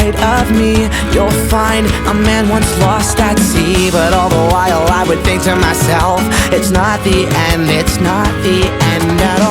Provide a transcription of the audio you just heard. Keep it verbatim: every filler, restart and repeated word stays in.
inside of me. You'll find a man once lost at sea, but all the while I would think to myself, it's not the end, it's not the end at all.